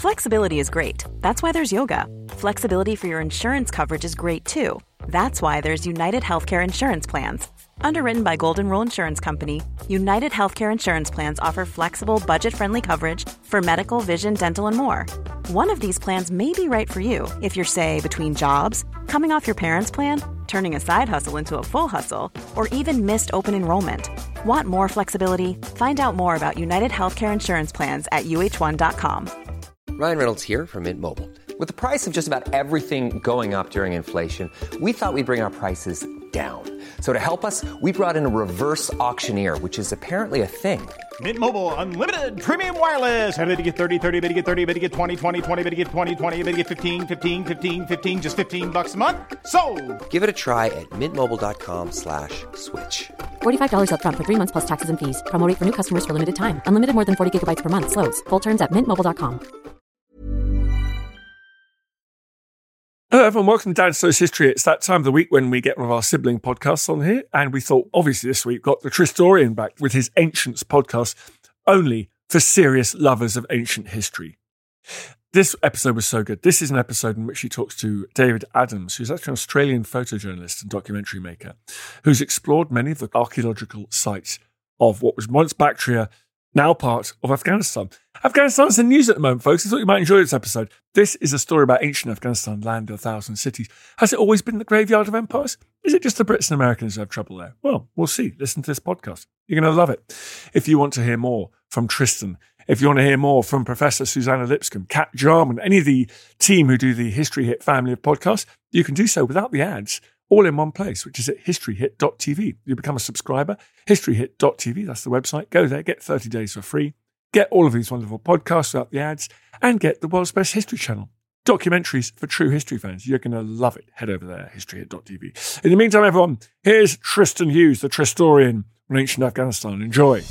Flexibility is great. That's why there's yoga. Flexibility for your insurance coverage is great too. That's why there's United Healthcare Insurance Plans. Underwritten by Golden Rule Insurance Company, United Healthcare Insurance Plans offer flexible, budget-friendly coverage for medical, vision, dental, and more. One of these plans may be right for you if you're, say, between jobs, coming off your parents' plan, turning a side hustle into a full hustle, or even missed open enrollment. Want more flexibility? Find out more about United Healthcare Insurance Plans at uh1.com. Ryan Reynolds here from Mint Mobile. With the price of just about everything going up during inflation, we thought we'd bring our prices down. So to help us, we brought in a reverse auctioneer, which is apparently a thing. Mint Mobile Unlimited Premium Wireless. How to get 30, 30, bit to get 30, bit to get 20, 20, 20, bit to get 20, 20, bit to get 15, 15, 15, 15, just $15 a month? Sold! Give it a try at mintmobile.com/switch. $45 up front for 3 months plus taxes and fees. Promo rate for new customers for limited time. Unlimited more than 40 gigabytes per month. Slows full terms at mintmobile.com. Hello everyone, welcome to Dan Snow's History. It's that time of the week when we get one of our sibling podcasts on here, and we thought, obviously this week, got the Tristorian back with his Ancients podcast, only for serious lovers of ancient history. This episode was so good. This is an episode in which he talks to David Adams, who's actually an Australian photojournalist and documentary maker, who's explored many of the archaeological sites of what was once Bactria, now part of Afghanistan. Afghanistan's in the news at the moment, folks. I thought you might enjoy this episode. This is a story about ancient Afghanistan, land of 1,000 cities. Has it always been the graveyard of empires? Is it just the Brits and Americans who have trouble there? Well, we'll see. Listen to this podcast. You're going to love it. If you want to hear more from Tristan, if you want to hear more from Professor Susanna Lipscomb, Kat Jarman, any of the team who do the History Hit family of podcasts, you can do so without the ads, all in one place, which is at historyhit.tv. You become a subscriber, historyhit.tv, that's the website. Go there, get 30 days for free, get all of these wonderful podcasts without the ads, and get the world's best history channel. Documentaries for true history fans. You're going to love it. Head over there, historyhit.tv. In the meantime, everyone, here's Tristan Hughes, the Tristorian on ancient Afghanistan. Enjoy.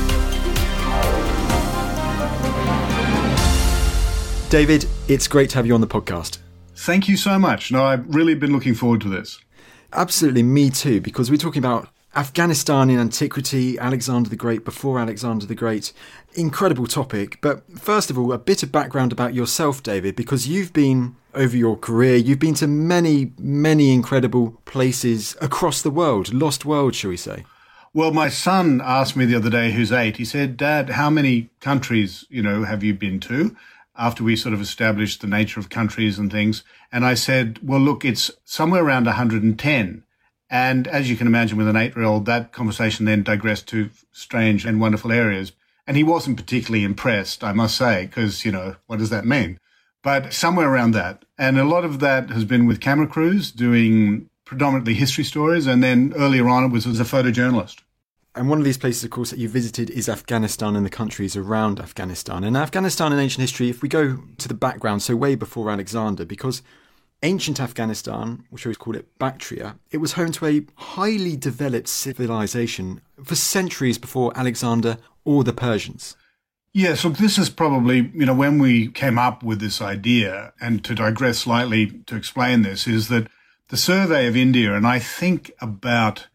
David, it's great to have you on the podcast. Thank you so much. No, I've really been looking forward to this. Absolutely, me too, because we're talking about Afghanistan in antiquity, Alexander the Great before Alexander the Great. Incredible topic. But first of all, a bit of background about yourself, David, because you've been, over your career, you've been to many, many incredible places across the world, lost world, shall we say. Well, my son asked me the other day, who's 8, he said, Dad, how many countries, have you been to? After we sort of established the nature of countries and things. And I said, well, look, it's somewhere around 110. And as you can imagine with an 8-year-old, that conversation then digressed to strange and wonderful areas. And he wasn't particularly impressed, I must say, because, what does that mean? But somewhere around that. And a lot of that has been with camera crews doing predominantly history stories. And then earlier on, it was as a photojournalist. And one of these places, of course, that you visited is Afghanistan and the countries around Afghanistan. And Afghanistan in ancient history, if we go to the background, so way before Alexander, because ancient Afghanistan, which we always call it Bactria, it was home to a highly developed civilization for centuries before Alexander or the Persians. Yes, look, this is probably, when we came up with this idea, and to digress slightly to explain this, is that the survey of India, and I think about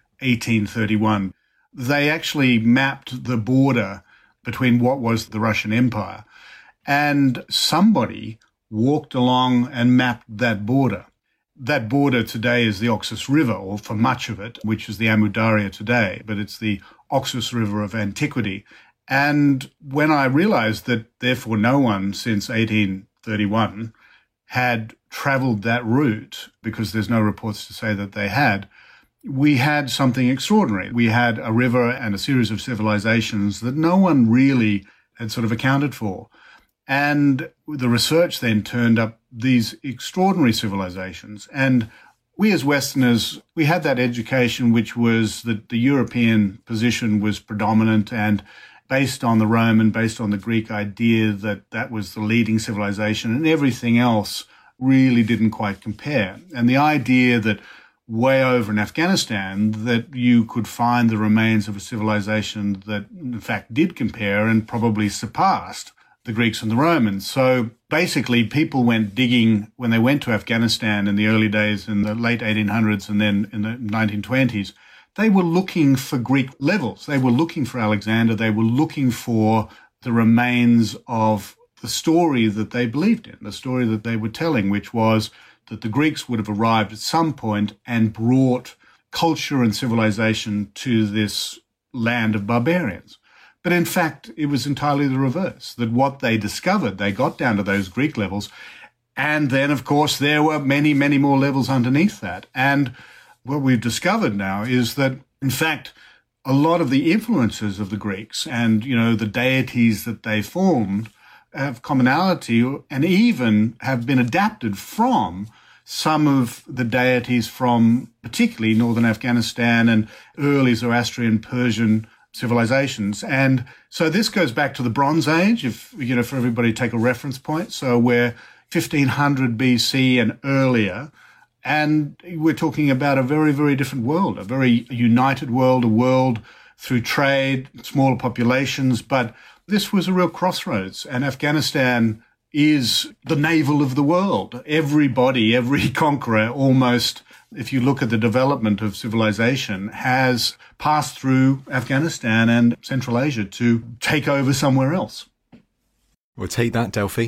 1831, they actually mapped the border between what was the Russian Empire. And somebody walked along and mapped that border. That border today is the Oxus River, or for much of it, which is the Amu Darya today, but it's the Oxus River of antiquity. And when I realized that, therefore, no one since 1831 had traveled that route, because there's no reports to say that they had, we had something extraordinary. We had a river and a series of civilizations that no one really had sort of accounted for. And the research then turned up these extraordinary civilizations. And we as Westerners, we had that education, which was that the European position was predominant and based on the Roman, based on the Greek idea that that was the leading civilization, and everything else really didn't quite compare. And the idea that way over in Afghanistan that you could find the remains of a civilization that in fact did compare and probably surpassed the Greeks and the Romans. So basically people went digging when they went to Afghanistan in the early days in the late 1800s and then in the 1920s. They were looking for Greek levels. They were looking for Alexander. They were looking for the remains of the story that they believed in, the story that they were telling, which was that the Greeks would have arrived at some point and brought culture and civilization to this land of barbarians. But in fact, it was entirely the reverse, that what they discovered, they got down to those Greek levels. And then, of course, there were many, many more levels underneath that. And what we've discovered now is that, in fact, a lot of the influences of the Greeks and, the deities that they formed have commonality and even have been adapted from some of the deities from particularly northern Afghanistan and early Zoroastrian Persian civilizations. And so this goes back to the Bronze Age, if, for everybody to take a reference point. So we're 1500 BC and earlier. And we're talking about a very, very different world, a very united world, a world through trade, smaller populations. But this was a real crossroads. And Afghanistan is the navel of the world. Everybody, every conqueror almost, if you look at the development of civilization, has passed through Afghanistan and Central Asia to take over somewhere else. Well, take that, Delphi.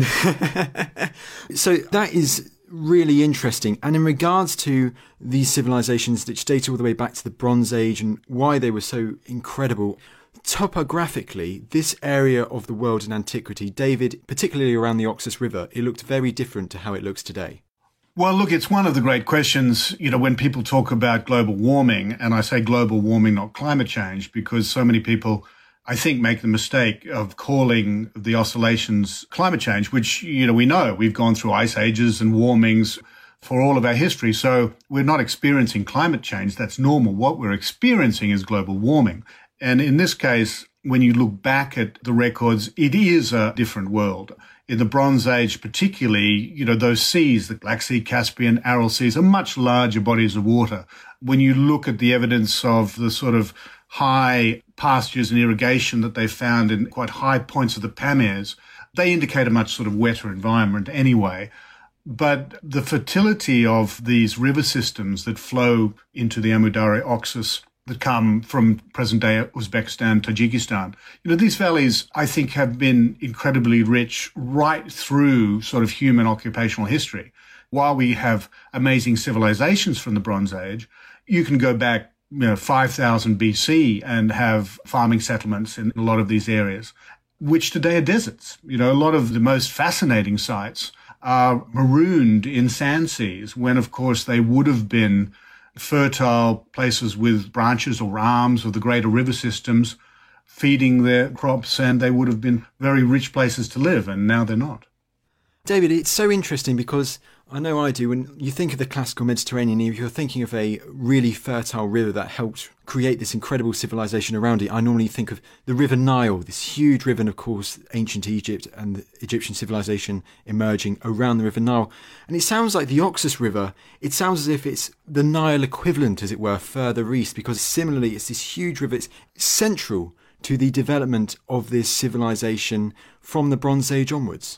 So that is really interesting. And in regards to these civilizations which date all the way back to the Bronze Age and why they were so incredible, topographically, this area of the world in antiquity, David, particularly around the Oxus River, it looked very different to how it looks today. Well, look, it's one of the great questions, when people talk about global warming, and I say global warming, not climate change, because so many people, I think, make the mistake of calling the oscillations climate change, which, we know we've gone through ice ages and warmings for all of our history. So we're not experiencing climate change. That's normal. What we're experiencing is global warming. And in this case, when you look back at the records, it is a different world. In the Bronze Age particularly, those seas, the Black Sea, Caspian, Aral Seas, are much larger bodies of water. When you look at the evidence of the sort of high pastures and irrigation that they found in quite high points of the Pamirs, they indicate a much sort of wetter environment anyway. But the fertility of these river systems that flow into the Amudari Oxus that come from present-day Uzbekistan, Tajikistan. These valleys, I think, have been incredibly rich right through sort of human occupational history. While we have amazing civilizations from the Bronze Age, you can go back 5,000 BC and have farming settlements in a lot of these areas, which today are deserts. A lot of the most fascinating sites are marooned in sand seas when, of course, they would have been fertile places with branches or arms of the greater river systems feeding their crops, and they would have been very rich places to live, and now they're not. David, it's so interesting because I know I do. When you think of the classical Mediterranean, if you're thinking of a really fertile river that helped create this incredible civilization around it, I normally think of the River Nile, this huge river, and of course, ancient Egypt and the Egyptian civilization emerging around the River Nile. And it sounds like the Oxus River, it sounds as if it's the Nile equivalent, as it were, further east, because similarly, it's this huge river. It's central to the development of this civilization from the Bronze Age onwards.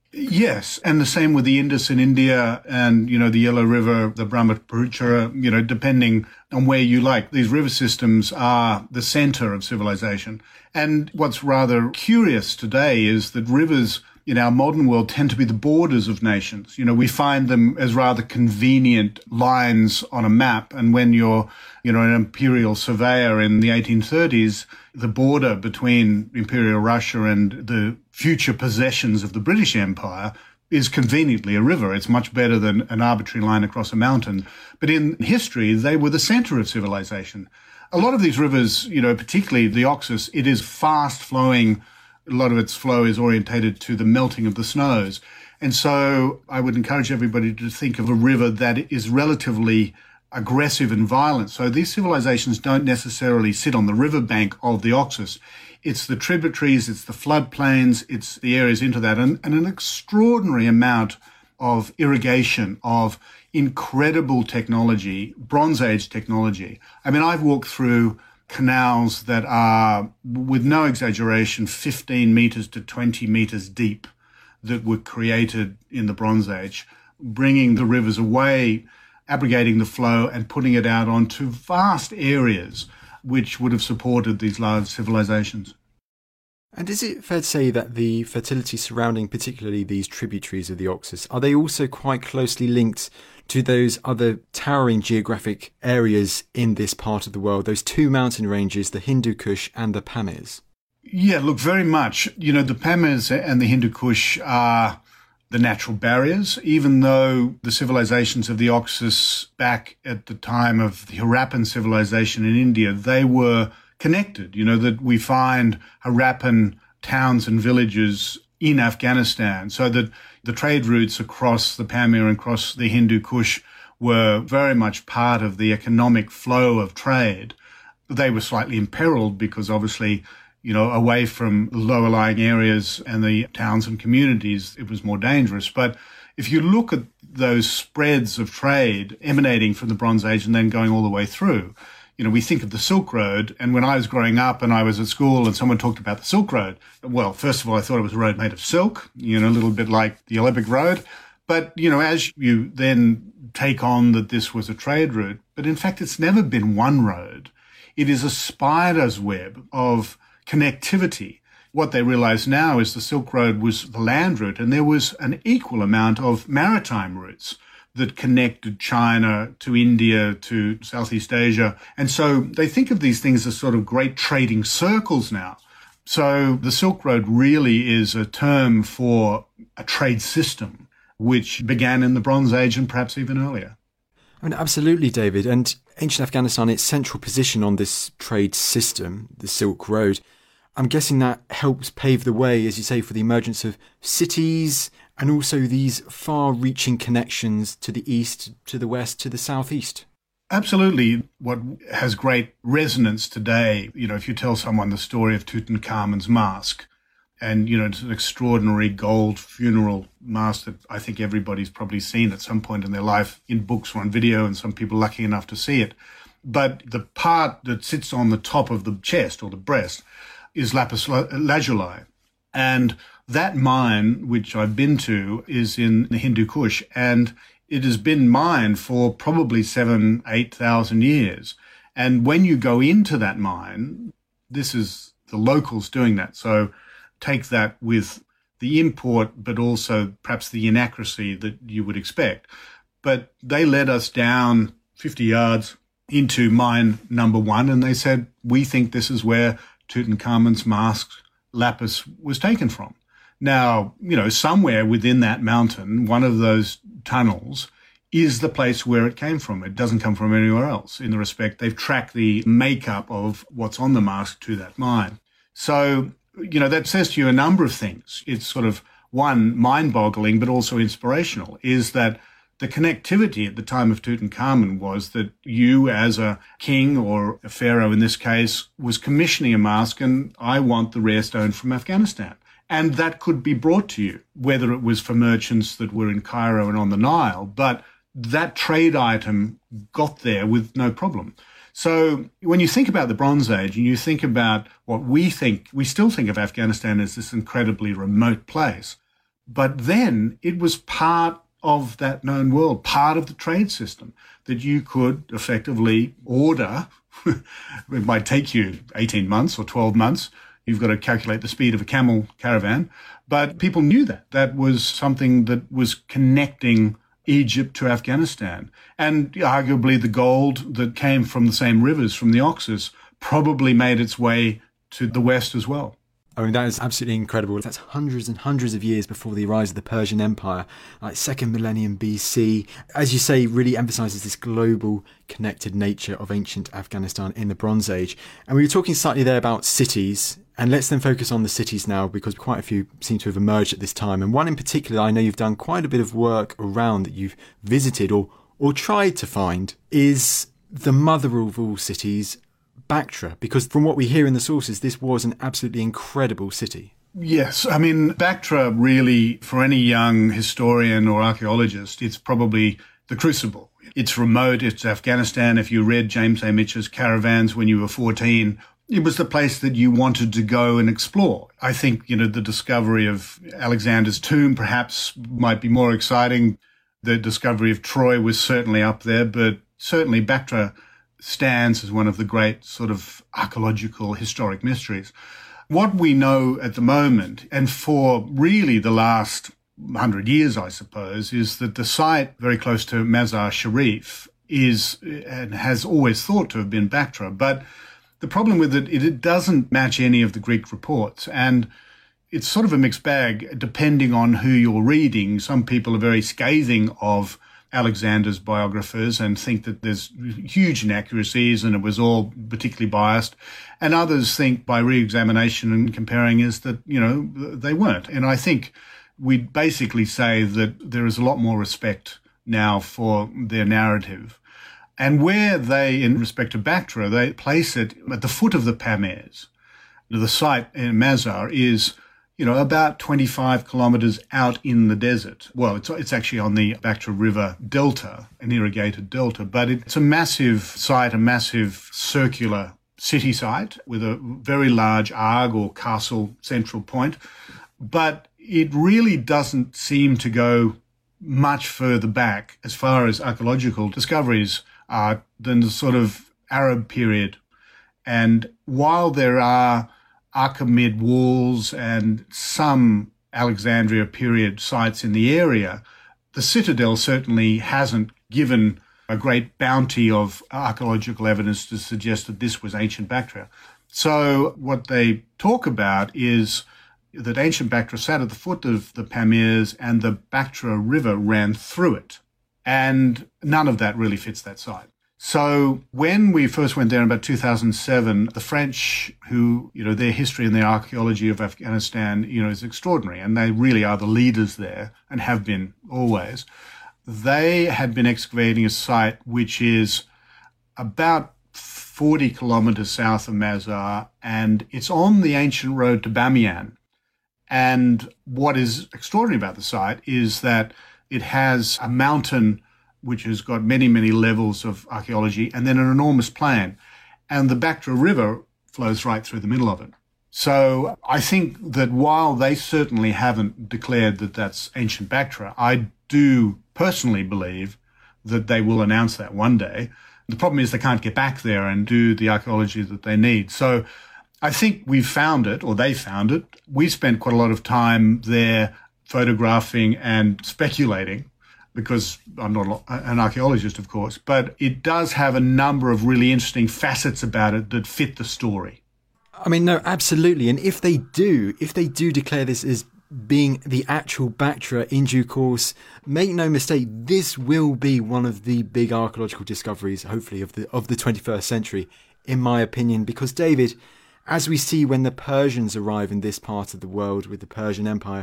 Yes, and the same with the Indus in India and, the Yellow River, the Brahmaputra, depending on where you like. These river systems are the center of civilization. And what's rather curious today is that rivers in our modern world tend to be the borders of nations. We find them as rather convenient lines on a map. And when you're, an imperial surveyor in the 1830s, the border between Imperial Russia and the future possessions of the British Empire is conveniently a river. It's much better than an arbitrary line across a mountain. But in history, they were the center of civilization. A lot of these rivers, particularly the Oxus, it is fast flowing. A lot of its flow is orientated to the melting of the snows. And so I would encourage everybody to think of a river that is relatively aggressive and violent. So these civilizations don't necessarily sit on the riverbank of the Oxus. It's the tributaries, it's the floodplains, it's the areas into that, and an extraordinary amount of irrigation, of incredible technology, Bronze Age technology. I mean, I've walked through canals that are, with no exaggeration, 15 meters to 20 meters deep that were created in the Bronze Age, bringing the rivers away, abrogating the flow and putting it out onto vast areas which would have supported these large civilizations. And is it fair to say that the fertility surrounding particularly these tributaries of the Oxus, are they also quite closely linked to those other towering geographic areas in this part of the world, those two mountain ranges, the Hindu Kush and the Pamirs? Yeah, look, very much. You know, the Pamirs and the Hindu Kush are the natural barriers, even though the civilizations of the Oxus back at the time of the Harappan civilization in India, they were connected. You know, that we find Harappan towns and villages in Afghanistan, so that the trade routes across the Pamir and across the Hindu Kush were very much part of the economic flow of trade. They were slightly imperiled because obviously, you know, away from lower lying areas and the towns and communities, it was more dangerous. But if you look at those spreads of trade emanating from the Bronze Age and then going all the way through, you know, we think of the Silk Road. And when I was growing up and I was at school and someone talked about the Silk Road, well, first of all, I thought it was a road made of silk, you know, a little bit like the Olympic Road. But, you know, as you then take on that this was a trade route, but in fact, it's never been one road. It is a spider's web of connectivity. What they realize now is the Silk Road was the land route, and there was an equal amount of maritime routes that connected China to India to Southeast Asia. And so they think of these things as sort of great trading circles now. So the Silk Road really is a term for a trade system, which began in the Bronze Age and perhaps even earlier. I mean, absolutely, David. And ancient Afghanistan, its central position on this trade system, the Silk Road, I'm guessing that helps pave the way, as you say, for the emergence of cities and also these far-reaching connections to the east, to the west, to the southeast. Absolutely. What has great resonance today, you know, if you tell someone the story of Tutankhamun's mask, and, you know, it's an extraordinary gold funeral mask that I think everybody's probably seen at some point in their life in books or on video, and some people lucky enough to see it. But the part that sits on the top of the chest or the breast is lapis lazuli. And that mine, which I've been to, is in the Hindu Kush, and it has been mined for probably 7,000 to 8,000 years. And when you go into that mine, this is the locals doing that. So take that with the import, but also perhaps the inaccuracy that you would expect. But they led us down 50 yards into mine number 1, and they said, we think this is where Tutankhamun's mask lapis was taken from. Now, you know, somewhere within that mountain, one of those tunnels is the place where it came from. It doesn't come from anywhere else in the respect they've tracked the makeup of what's on the mask to that mine. So, you know, that says to you a number of things. It's sort of, one, mind-boggling, but also inspirational, is that the connectivity at the time of Tutankhamun was that you, as a king or a pharaoh in this case, was commissioning a mask, and I want the rare stone from Afghanistan. And that could be brought to you, whether it was for merchants that were in Cairo and on the Nile, but that trade item got there with no problem. So when you think about the Bronze Age and you think about what we still think of Afghanistan as this incredibly remote place, but then it was part of that known world, part of the trade system that you could effectively order. It might take you 18 months or 12 months. You've got to calculate the speed of a camel caravan. But people knew that. That was something that was connecting Egypt to Afghanistan. And arguably the gold that came from the same rivers, from the Oxus, probably made its way to the west as well. I mean, that is absolutely incredible. That's hundreds and hundreds of years before the rise of the Persian Empire, like 2nd millennium BC. As you say, really emphasises this global connected nature of ancient Afghanistan in the Bronze Age. And we were talking slightly there about cities, and let's then focus on the cities now, because quite a few seem to have emerged at this time. And one in particular, I know you've done quite a bit of work around, that you've visited or tried to find, is the mother of all cities, Bactra, because from what we hear in the sources, this was an absolutely incredible city. Yes, I mean, Bactra really, for any young historian or archaeologist, it's probably the crucible. It's remote, it's Afghanistan. If you read James A. Mitchell's Caravans when you were 14, it was the place that you wanted to go and explore. I think, you know, the discovery of Alexander's tomb perhaps might be more exciting. The discovery of Troy was certainly up there, but certainly Bactra stands as one of the great sort of archaeological historic mysteries. What we know at the moment, and for really the last 100 years, I suppose, is that the site very close to Mazar Sharif is and has always thought to have been Bactra. But the problem with it doesn't match any of the Greek reports. And it's sort of a mixed bag depending on who you're reading. Some people are very scathing of Alexander's biographers and think that there's huge inaccuracies and it was all particularly biased. And others think by re-examination and comparing is that, they weren't. And I think we'd basically say that there is a lot more respect now for their narrative. And where they, in respect to Bactra, they place it at the foot of the Pamirs. The site in Mazar is about 25 kilometers out in the desert. Well, it's actually on the Bactra River delta, an irrigated delta, but it's a massive site, a massive circular city site with a very large Arg or castle central point. But it really doesn't seem to go much further back as far as archaeological discoveries are than the sort of Arab period. And while there are Achaemenid walls and some Alexandria period sites in the area, the citadel certainly hasn't given a great bounty of archaeological evidence to suggest that this was ancient Bactria. So what they talk about is that ancient Bactra sat at the foot of the Pamirs and the Bactra River ran through it. And none of that really fits that site. So when we first went there in about 2007, the French, who, their history and their archaeology of Afghanistan, is extraordinary, and they really are the leaders there and have been always. They had been excavating a site which is about 40 kilometers south of Mazar, and it's on the ancient road to Bamiyan. And what is extraordinary about the site is that it has a mountain which has got many, many levels of archaeology, and then an enormous plain. And the Bactra River flows right through the middle of it. So I think that while they certainly haven't declared that that's ancient Bactra, I do personally believe that they will announce that one day. The problem is they can't get back there and do the archaeology that they need. So I think we've found it, or they found it. We spent quite a lot of time there photographing and speculating, because I'm not an archaeologist, of course, but it does have a number of really interesting facets about it that fit the story. I mean, no, absolutely. And if they do declare this as being the actual Bactra in due course, make no mistake, this will be one of the big archaeological discoveries, hopefully, of the 21st century, in my opinion, because, David, as we see when the Persians arrive in this part of the world with the Persian Empire,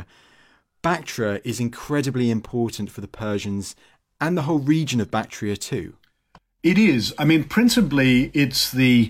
Bactra is incredibly important for the Persians and the whole region of Bactria too. It is. I mean, principally, it's the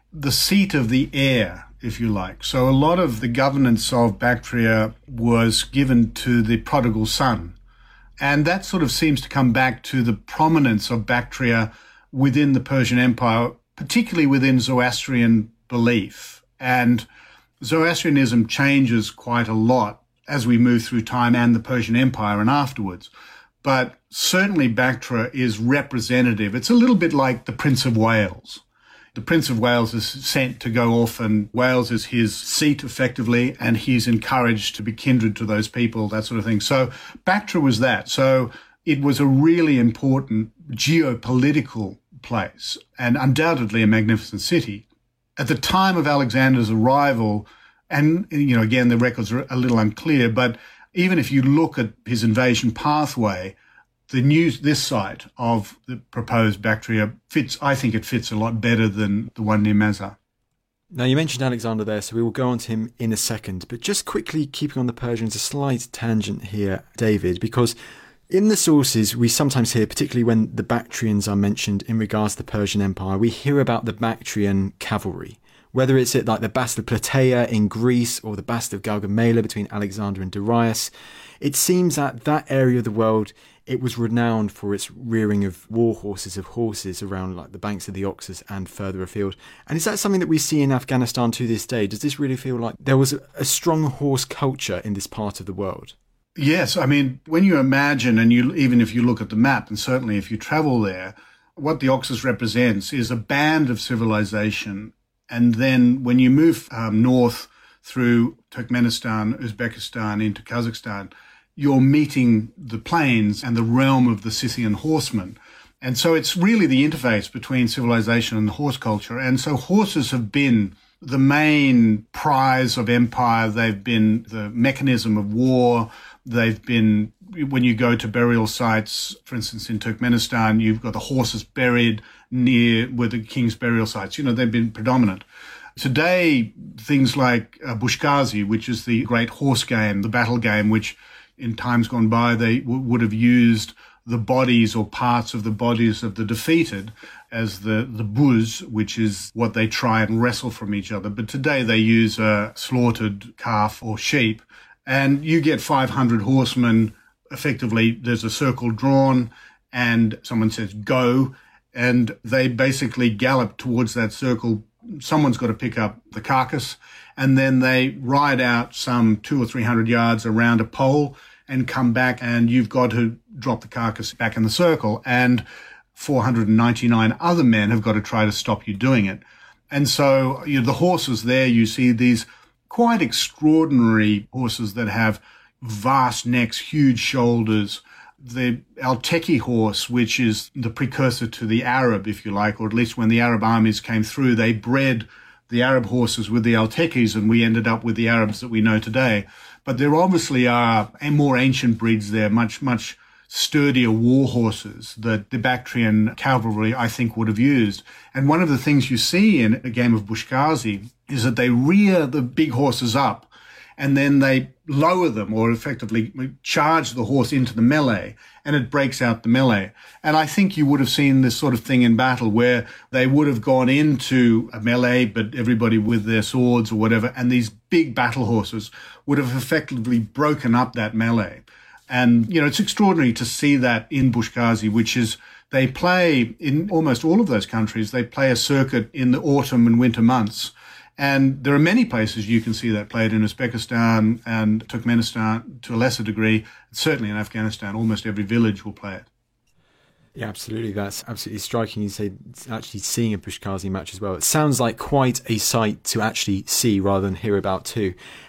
seat of the heir, if you like. So a lot of the governance of Bactria was given to the prodigal son. And that sort of seems to come back to the prominence of Bactria within the Persian Empire, particularly within Zoroastrian belief. And Zoroastrianism changes quite a lot as we move through time and the Persian Empire and afterwards. But certainly Bactra is representative. It's a little bit like the Prince of Wales. The Prince of Wales is sent to go off, and Wales is his seat effectively, and he's encouraged to be kindred to those people, that sort of thing. So Bactra was that. So it was a really important geopolitical place and undoubtedly a magnificent city. At the time of Alexander's arrival, and, again, the records are a little unclear, but even if you look at his invasion pathway, this site of the proposed Bactria I think it fits a lot better than the one near Mazar. Now, you mentioned Alexander there, so we will go on to him in a second. But just quickly keeping on the Persians, a slight tangent here, David, because in the sources, we sometimes hear, particularly when the Bactrians are mentioned in regards to the Persian Empire, we hear about the Bactrian cavalry. Whether it's at like the Battle of Plataea in Greece or the Battle of Gaugamela between Alexander and Darius, it seems that that area of the world, it was renowned for its rearing of war horses around like the banks of the Oxus and further afield. And is that something that we see in Afghanistan to this day? Does this really feel like there was a strong horse culture in this part of the world? Yes. I mean, when you imagine, and even if you look at the map, and certainly if you travel there, what the Oxus represents is a band of civilization. And then when you move north through Turkmenistan, Uzbekistan into Kazakhstan, you're meeting the plains and the realm of the Scythian horsemen. And so it's really the interface between civilization and the horse culture. And so horses have been the main prize of empire. They've been the mechanism of war. They've been, when you go to burial sites, for instance, in Turkmenistan, you've got the horses buried near where the king's burial sites. They've been predominant. Today, things like Bushkazi, which is the great horse game, the battle game, which in times gone by they would have used the bodies or parts of the bodies of the defeated as the buz, which is what they try and wrestle from each other. But today they use a slaughtered calf or sheep, and you get 500 horsemen. Effectively, there's a circle drawn, and someone says, go, and they basically gallop towards that circle. Someone's got to pick up the carcass, and then they ride out some 200 or 300 yards around a pole and come back, and you've got to drop the carcass back in the circle. And 499 other men have got to try to stop you doing it. And so the horses there, you see these quite extraordinary horses that have vast necks, huge shoulders. The Alteki horse, which is the precursor to the Arab, if you like, or at least when the Arab armies came through, they bred the Arab horses with the Altekis, and we ended up with the Arabs that we know today. But there obviously are more ancient breeds there, much, much sturdier war horses that the Bactrian cavalry, I think, would have used. And one of the things you see in a game of Bushkazi is that they rear the big horses up and then they lower them, or effectively charge the horse into the melee, and it breaks out the melee. And I think you would have seen this sort of thing in battle where they would have gone into a melee, but everybody with their swords or whatever, and these big battle horses would have effectively broken up that melee. And, it's extraordinary to see that in Bushkazi, which is, they play in almost all of those countries, they play a circuit in the autumn and winter months. And there are many places you can see that played in Uzbekistan and Turkmenistan to a lesser degree. Certainly in Afghanistan, almost every village will play it. Yeah, absolutely. That's absolutely striking. You say actually seeing a Bushkazi match as well. It sounds like quite a sight to actually see rather than hear about too.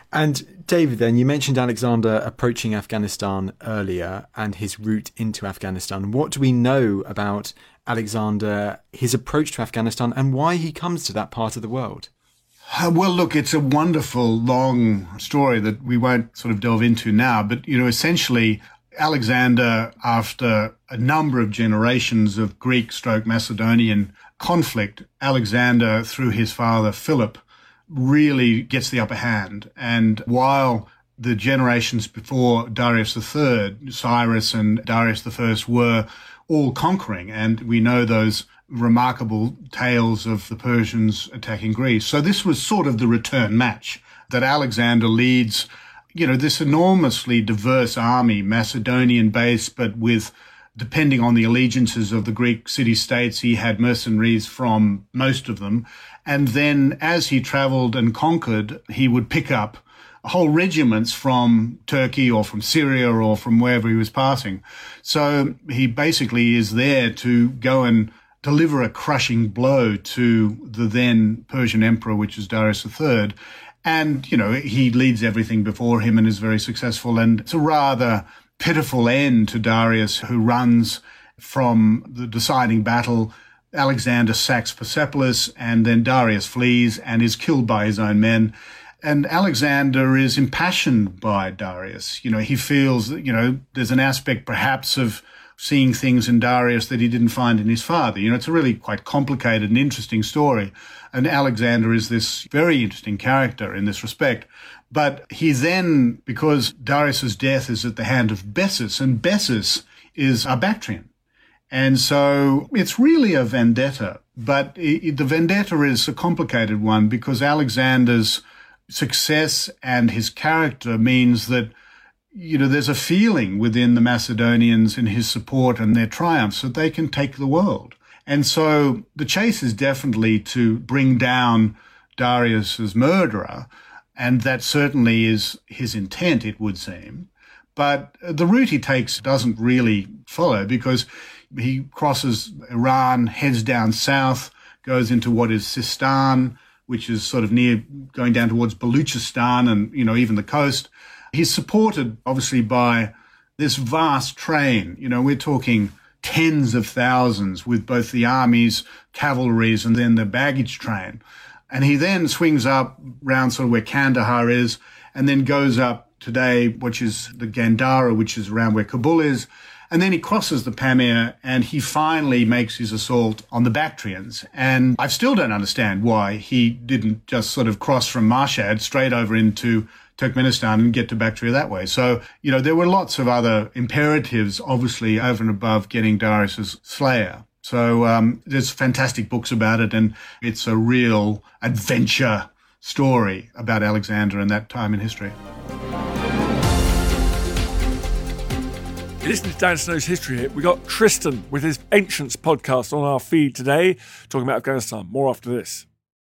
And David, then, you mentioned Alexander approaching Afghanistan earlier and his route into Afghanistan. What do we know about Alexander, his approach to Afghanistan, and why he comes to that part of the world? Well, look, it's a wonderful, long story that we won't sort of delve into now. But, essentially, Alexander, after a number of generations of Greek/Macedonian conflict, Alexander, through his father, Philip, really gets the upper hand. And while the generations before Darius III, Cyrus and Darius I, were all conquering, and we know those remarkable tales of the Persians attacking Greece. So this was sort of the return match that Alexander leads, this enormously diverse army, Macedonian-based, but with, depending on the allegiances of the Greek city-states, he had mercenaries from most of them. And then as he traveled and conquered, he would pick up whole regiments from Turkey or from Syria or from wherever he was passing. So he basically is there to go and deliver a crushing blow to the then Persian emperor, which is Darius III. And, he leads everything before him and is very successful. And it's a rather pitiful end to Darius, who runs from the deciding battle. Alexander sacks Persepolis, and then Darius flees and is killed by his own men. And Alexander is impassioned by Darius. He feels that, there's an aspect perhaps of seeing things in Darius that he didn't find in his father. It's a really quite complicated and interesting story. And Alexander is this very interesting character in this respect. But he then, because Darius's death is at the hand of Bessus, and Bessus is a Bactrian. And so it's really a vendetta. But the vendetta is a complicated one because Alexander's success and his character means that there's a feeling within the Macedonians in his support and their triumphs that they can take the world. And so the chase is definitely to bring down Darius's murderer, and that certainly is his intent, it would seem. But the route he takes doesn't really follow because he crosses Iran, heads down south, goes into what is Sistan, which is sort of near going down towards Baluchistan and, even the coast. He's supported, obviously, by this vast train. We're talking tens of thousands with both the armies, cavalries, and then the baggage train. And he then swings up round sort of where Kandahar is, and then goes up today, which is the Gandhara, which is around where Kabul is. And then he crosses the Pamir and he finally makes his assault on the Bactrians. And I still don't understand why he didn't just sort of cross from Mashhad straight over into Turkmenistan and get to Bactria that way. So, there were lots of other imperatives, obviously, over and above getting Darius's slayer. So there's fantastic books about it, and it's a real adventure story about Alexander and that time in history. You listen to Dan Snow's History Hit. We got Tristan with his Ancients podcast on our feed today, talking about Afghanistan. More after this.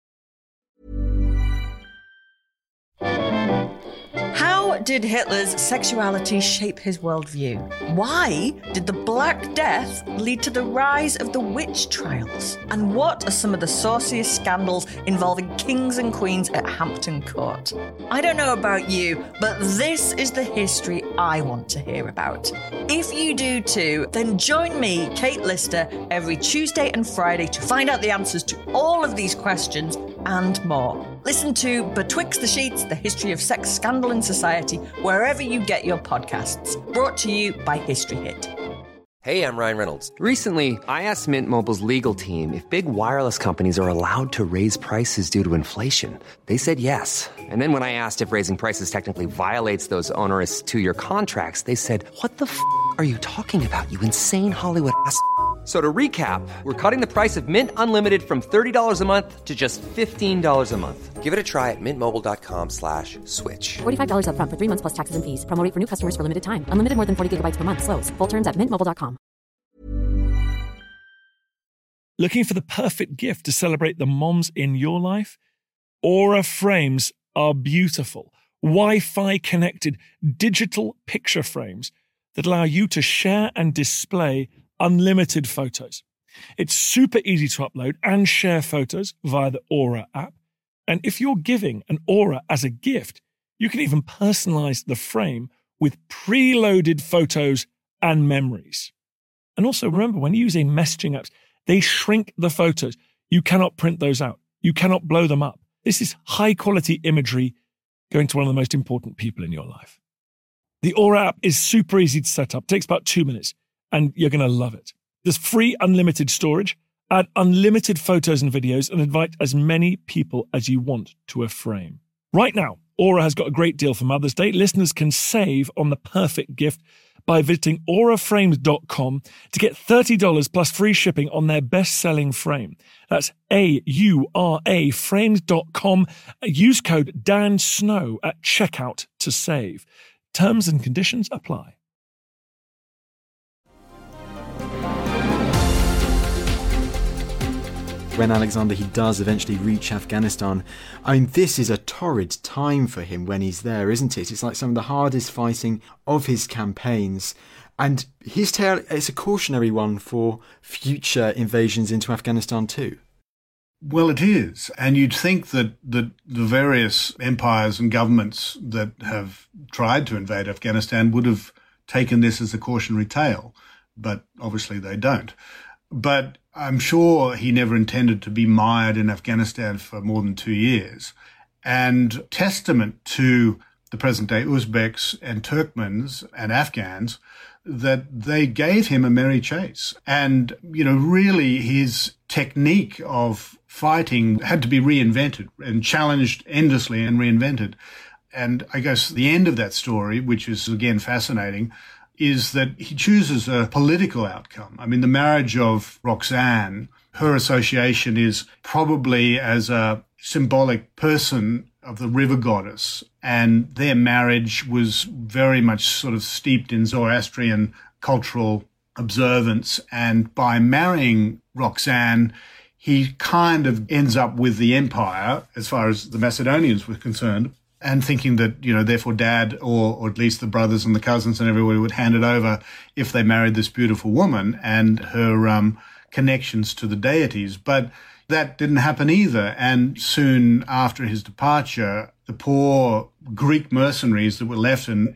How did Hitler's sexuality shape his worldview? Why did the Black Death lead to the rise of the witch trials? And what are some of the sauciest scandals involving kings and queens at Hampton Court? I don't know about you, but this is the history I want to hear about. If you do too, then join me, Kate Lister, every Tuesday and Friday to find out the answers to all of these questions and more. Listen to Betwixt the Sheets, the history of sex, scandal and society, wherever you get your podcasts. Brought to you by History Hit. Hey, I'm Ryan Reynolds. Recently, I asked Mint Mobile's legal team if big wireless companies are allowed to raise prices due to inflation. They said yes. And then when I asked if raising prices technically violates those onerous 2-year contracts, they said, "What the f*** are you talking about, you insane Hollywood ass?" So to recap, we're cutting the price of Mint Unlimited from $30 a month to just $15 a month. Give it a try at mintmobile.com/switch. $45 up front for 3 months plus taxes and fees. Promo rate for new customers for limited time. Unlimited more than 40 gigabytes per month. Slows full terms at mintmobile.com. Looking for the perfect gift to celebrate the moms in your life? Aura frames are beautiful, Wi-Fi connected digital picture frames that allow you to share and display unlimited photos. It's super easy to upload and share photos via the Aura app. And if you're giving an Aura as a gift, you can even personalize the frame with preloaded photos and memories. And also remember, when using messaging apps, they shrink the photos. You cannot print those out. You cannot blow them up. This is high quality imagery going to one of the most important people in your life. The Aura app is super easy to set up. It takes about 2 minutes. And you're going to love it. There's free unlimited storage, add unlimited photos and videos, and invite as many people as you want to a frame. Right now, Aura has got a great deal for Mother's Day. Listeners can save on the perfect gift by visiting auraframes.com to get $30 plus free shipping on their best-selling frame. That's AURA frames.com. Use code DANSNOW at checkout to save. Terms and conditions apply. When Alexander, he does eventually reach Afghanistan, I mean, this is a torrid time for him when he's there, isn't it? It's like some of the hardest fighting of his campaigns. And his tale is a cautionary one for future invasions into Afghanistan too. Well, it is. And you'd think that the various empires and governments that have tried to invade Afghanistan would have taken this as a cautionary tale, but obviously they don't. But I'm sure he never intended to be mired in Afghanistan for more than 2 years. And testament to the present-day Uzbeks and Turkmens and Afghans that they gave him a merry chase. And, really his technique of fighting had to be reinvented and challenged endlessly and reinvented. And I guess the end of that story, which is, again, fascinating, is that he chooses a political outcome. I mean, the marriage of Roxanne, her association is probably as a symbolic person of the river goddess, and their marriage was very much sort of steeped in Zoroastrian cultural observance. And by marrying Roxanne, he kind of ends up with the empire as far as the Macedonians were concerned, and thinking that, therefore dad or at least the brothers and the cousins and everybody would hand it over if they married this beautiful woman and her connections to the deities. But That didn't happen either. And soon after his departure, the poor Greek mercenaries that were left in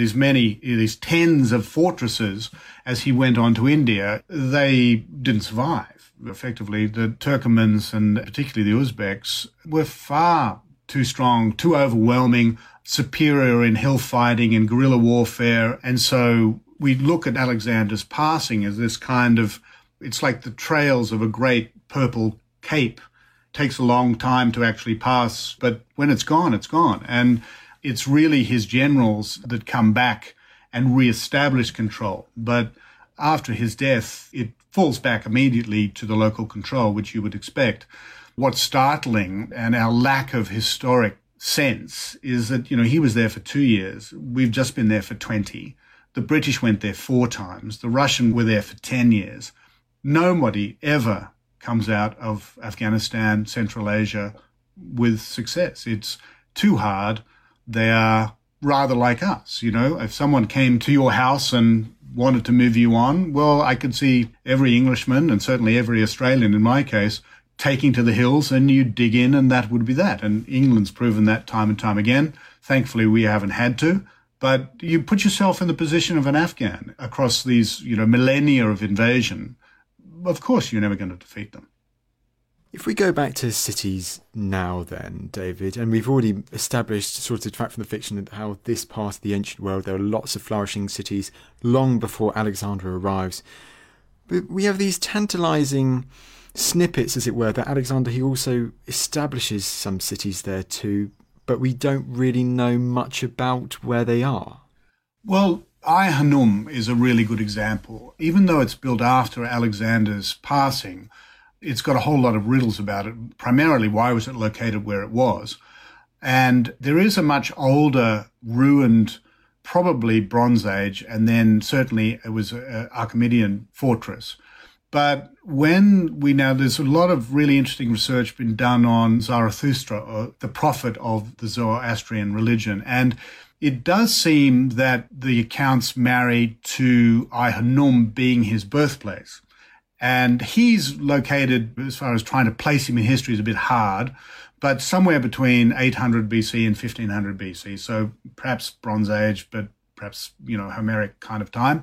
these tens of fortresses as he went on to India, they didn't survive. Effectively, the Turkomans and particularly the Uzbeks were far too strong, too overwhelming, superior in hill fighting and guerrilla warfare. And so we look at Alexander's passing as this kind of, it's like the trails of a great purple cape. It takes a long time to actually pass, but when it's gone, it's gone. And it's really his generals that come back and re-establish control. But after his death, it falls back immediately to the local control, which you would expect. What's startling, and our lack of historic sense, is that, he was there for 2 years. We've just been there for 20. The British went there 4 times. The Russian were there for 10 years. Nobody ever comes out of Afghanistan, Central Asia, with success. It's too hard. They are rather like us. If someone came to your house and wanted to move you on, well, I could see every Englishman and certainly every Australian in my case taking to the hills, and you dig in and that would be that. And England's proven that time and time again. Thankfully, we haven't had to. But you put yourself in the position of an Afghan across these, millennia of invasion. Of course, you're never going to defeat them. If we go back to cities now then, David, and we've already established sort of fact from the fiction how this part of the ancient world, there are lots of flourishing cities long before Alexander arrives. But we have these tantalising snippets, as it were, that Alexander, he also establishes some cities there too, but we don't really know much about where they are. Well, Ai-Hanum is a really good example. Even though it's built after Alexander's passing, it's got a whole lot of riddles about it. Primarily, why was it located where it was? And there is a much older, ruined, probably Bronze Age, and then certainly it was an Achaemenian fortress. But there's a lot of really interesting research been done on Zarathustra, or the prophet of the Zoroastrian religion. And it does seem that the accounts marry to Ai-Hanum being his birthplace. And he's located, as far as trying to place him in history is a bit hard, but somewhere between 800 BC and 1500 BC. So perhaps Bronze Age, but perhaps, Homeric kind of time.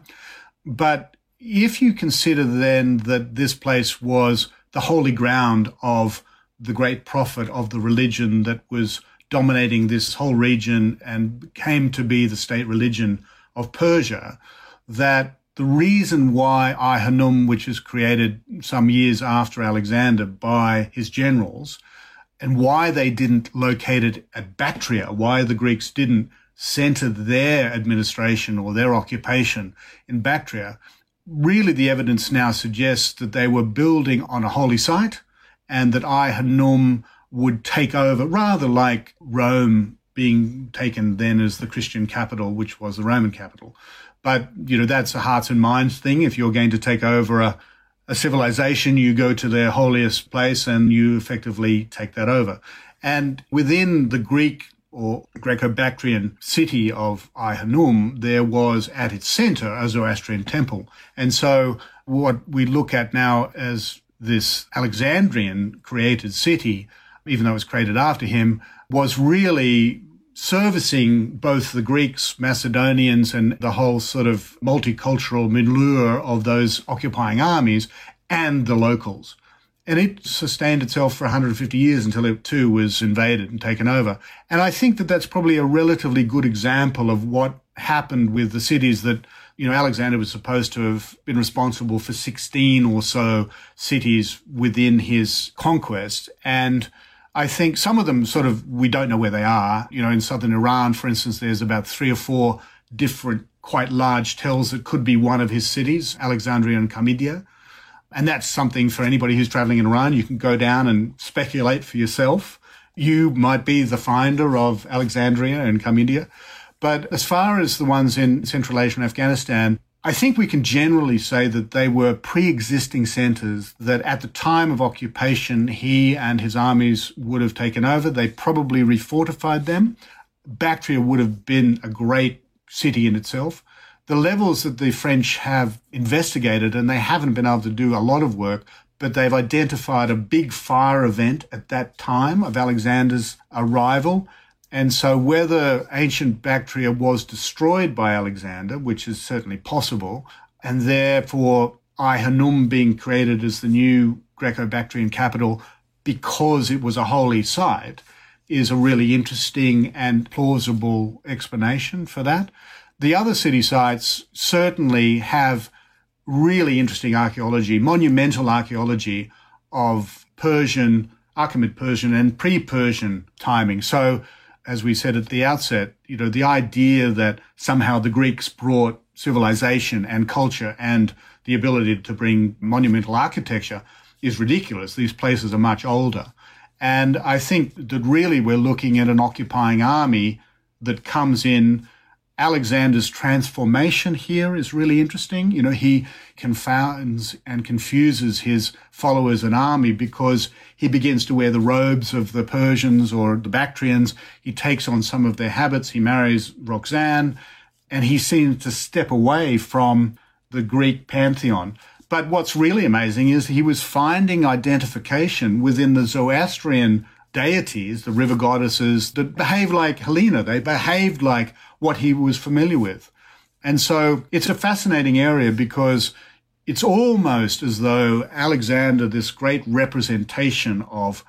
But if you consider then that this place was the holy ground of the great prophet of the religion that was dominating this whole region and came to be the state religion of Persia, that the reason why Ai-Hanum, which was created some years after Alexander by his generals, and why they didn't locate it at Bactria, why the Greeks didn't center their administration or their occupation in Bactria, really the evidence now suggests that they were building on a holy site and that Ai-Hanum would take over, rather like Rome being taken then as the Christian capital, which was the Roman capital. But, that's a hearts and minds thing. If you're going to take over a civilization, you go to their holiest place and you effectively take that over. And within the Greek or Greco-Bactrian city of Ai-Hanum, there was at its center a Zoroastrian temple. And so what we look at now as this Alexandrian created city, even though it was created after him, was really servicing both the Greeks, Macedonians, and the whole sort of multicultural milieu of those occupying armies and the locals. And it sustained itself for 150 years until it too was invaded and taken over. And I think that that's probably a relatively good example of what happened with the cities that, Alexander was supposed to have been responsible for 16 or so cities within his conquest. And I think some of them we don't know where they are. In southern Iran, for instance, there's about 3 or 4 different quite large tells that could be one of his cities, Alexandria and Kamidia. And that's something for anybody who's traveling in Iran. You can go down and speculate for yourself. You might be the finder of Alexandria and Kamidia. But as far as the ones in Central Asia and Afghanistan, I think we can generally say that they were pre-existing centers that at the time of occupation, he and his armies would have taken over. They probably refortified them. Bactria would have been a great city in itself. The levels that the French have investigated, and they haven't been able to do a lot of work, but they've identified a big fire event at that time of Alexander's arrival. And so whether ancient Bactria was destroyed by Alexander, which is certainly possible, and therefore Ai-Khanoum being created as the new Greco-Bactrian capital because it was a holy site, is a really interesting and plausible explanation for that. The other city sites certainly have really interesting archaeology, monumental archaeology of Persian, Achaemenid Persian and pre-Persian timing. So, as we said at the outset, the idea that somehow the Greeks brought civilization and culture and the ability to bring monumental architecture is ridiculous. These places are much older. And I think that really we're looking at an occupying army that comes in. Alexander's transformation here is really interesting. He confounds and confuses his followers and army because he begins to wear the robes of the Persians or the Bactrians. He takes on some of their habits. He marries Roxanne, and he seems to step away from the Greek pantheon. But what's really amazing is he was finding identification within the Zoroastrian deities, the river goddesses, that behaved like Helena. They behaved like what he was familiar with. And so it's a fascinating area because it's almost as though Alexander, this great representation of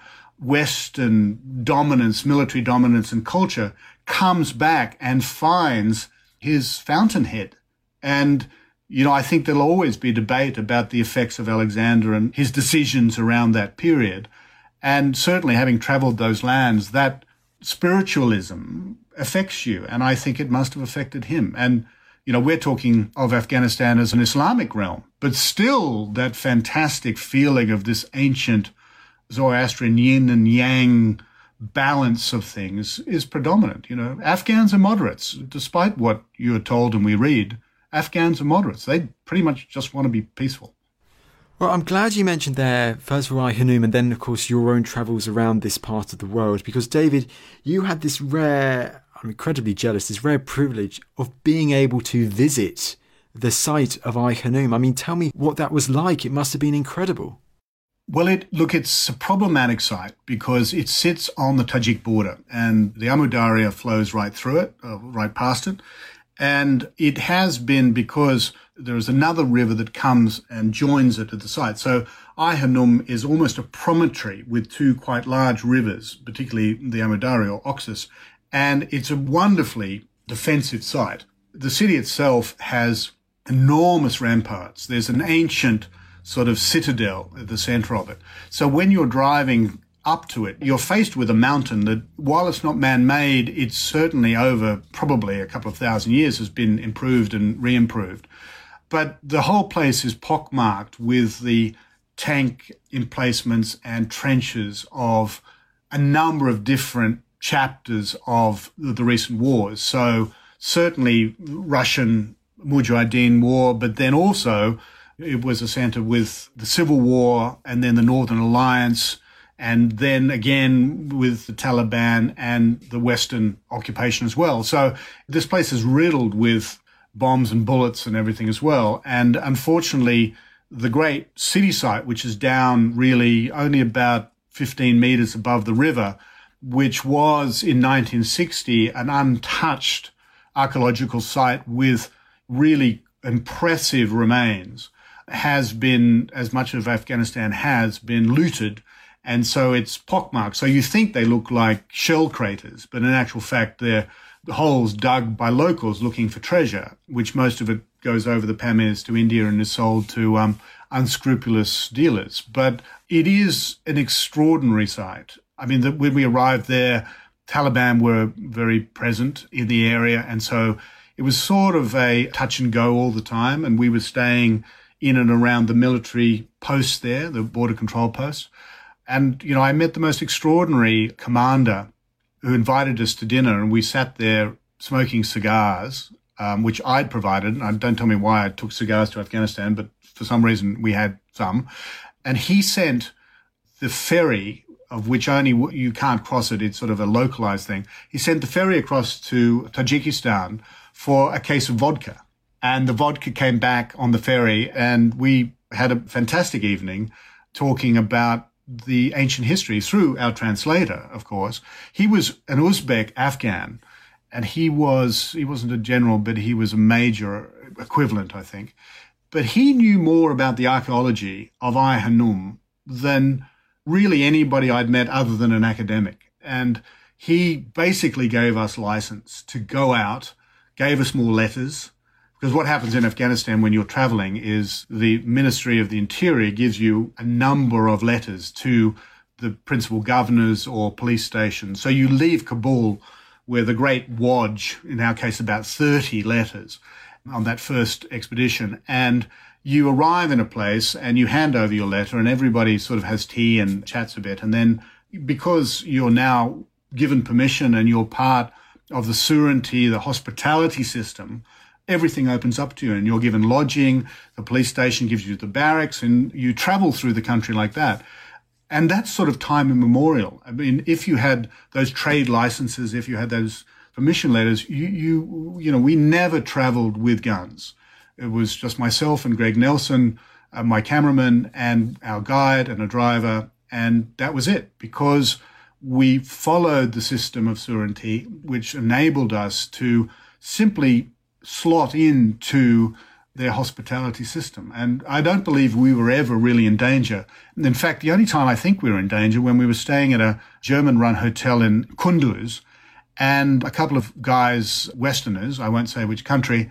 Western dominance, military dominance and culture, comes back and finds his fountainhead. And I think there'll always be debate about the effects of Alexander and his decisions around that period. And certainly having traveled those lands, that spiritualism affects you. And I think it must have affected him. And, we're talking of Afghanistan as an Islamic realm, but still that fantastic feeling of this ancient Zoroastrian yin and yang balance of things is predominant. Afghans are moderates, despite what you're told and we read. Afghans are moderates. They pretty much just want to be peaceful. Well, I'm glad you mentioned there, first of all, Ai-Khanoum, and then, of course, your own travels around this part of the world. Because, David, you had this rare, I'm incredibly jealous, this rare privilege of being able to visit the site of Ai-Khanoum. I mean, tell me what that was like. It must have been incredible. Well, it's a problematic site because it sits on the Tajik border and the Amu Darya flows right through it, right past it. And it has been because there is another river that comes and joins it at the site. So Ai-Khanoum is almost a promontory with two quite large rivers, particularly the Amu Darya or Oxus. And it's a wonderfully defensive site. The city itself has enormous ramparts. There's an ancient sort of citadel at the center of it. So when you're driving up to it, you're faced with a mountain that, while it's not man-made, it's certainly over probably a couple of thousand years has been improved and re-improved. But the whole place is pockmarked with the tank emplacements and trenches of a number of different chapters of the recent wars. So certainly Russian Mujahideen War, but then also it was a center with the Civil War and then the Northern Alliance, and then again with the Taliban and the Western occupation as well. So this place is riddled with bombs and bullets and everything as well. And unfortunately, the great city site, which is down really only about 15 meters above the river, which was in 1960 an untouched archaeological site with really impressive remains, has been, as much of Afghanistan has been looted. And so it's pockmarked. So you think they look like shell craters, but in actual fact, they're holes dug by locals looking for treasure, which most of it goes over the Pamirs to India and is sold to unscrupulous dealers. But it is an extraordinary site. I mean, when we arrived there, Taliban were very present in the area. And so it was sort of a touch and go all the time. And we were staying in and around the military posts there, the border control posts. And, I met the most extraordinary commander who invited us to dinner, and we sat there smoking cigars, which I'd provided. And don't tell me why I took cigars to Afghanistan, but for some reason we had some. And he sent the ferry, of which only you can't cross it. It's sort of a localized thing. He sent the ferry across to Tajikistan for a case of vodka. And the vodka came back on the ferry, and we had a fantastic evening. talking about the ancient history through our translator, of course. He was an Uzbek Afghan, and he wasn't a general, but he was a major equivalent, I think. But he knew more about the archaeology of Ay Hanum than really anybody I'd met other than an academic. And he basically gave us license to go out, gave us more letters, because what happens in Afghanistan when you're traveling is the Ministry of the Interior gives you a number of letters to the principal governors or police stations. So you leave Kabul with a great wodge, in our case about 30 letters on that first expedition. And you arrive in a place and you hand over your letter and everybody sort of has tea and chats a bit. And then because you're now given permission and you're part of the Surinti, the hospitality system, everything opens up to you and you're given lodging, the police station gives you the barracks, and you travel through the country like that. And that's sort of time immemorial. I mean, if you had those trade licenses, if you had those permission letters, we never traveled with guns. It was just myself and Greg Nelson, my cameraman, and our guide and a driver, and that was it, because we followed the system of Surinti, which enabled us to simply slot into their hospitality system. And I don't believe we were ever really in danger. In fact, the only time I think we were in danger when we were staying at a German-run hotel in Kunduz, and a couple of guys, Westerners, I won't say which country,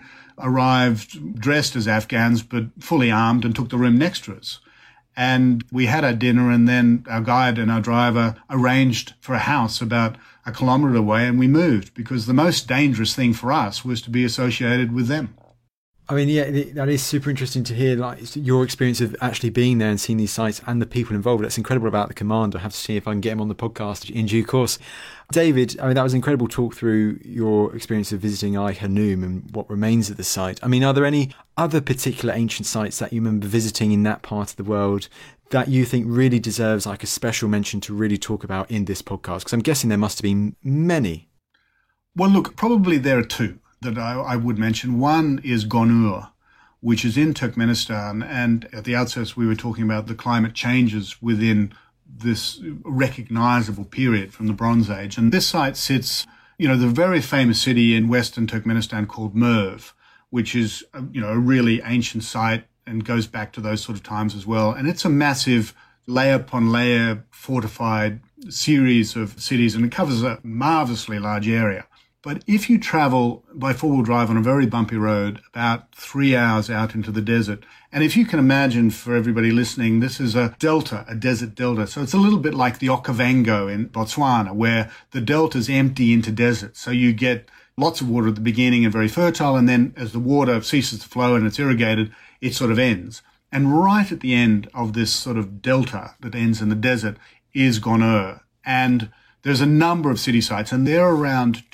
arrived dressed as Afghans but fully armed and took the room next to us. And we had our dinner, and then our guide and our driver arranged for a house about a kilometre away, and we moved, because the most dangerous thing for us was to be associated with them. I mean, yeah, that is super interesting to hear, like, your experience of actually being there and seeing these sites and the people involved. That's incredible about the commander. I have to see if I can get him on the podcast in due course. David, I mean, that was an incredible talk through your experience of visiting Ay Hanum and what remains of the site. I mean, are there any other particular ancient sites that you remember visiting in that part of the world that you think really deserves like a special mention to really talk about in this podcast? Because I'm guessing there must have been many. Well, look, probably there are two that I would mention. One is Gonur, which is in Turkmenistan. And at the outset, we were talking about the climate changes within this recognizable period from the Bronze Age. And this site sits, the very famous city in western Turkmenistan called Merv, which is, a really ancient site and goes back to those sort of times as well. And it's a massive layer upon layer fortified series of cities, and it covers a marvelously large area. But if you travel by four-wheel drive on a very bumpy road about 3 hours out into the desert, and if you can imagine, for everybody listening, this is a delta, a desert delta. So it's a little bit like the Okavango in Botswana, where the deltas empty into desert. So you get lots of water at the beginning and very fertile, and then as the water ceases to flow and it's irrigated, it sort of ends. And right at the end of this sort of delta that ends in the desert is Gonur. And there's a number of city sites, and they're around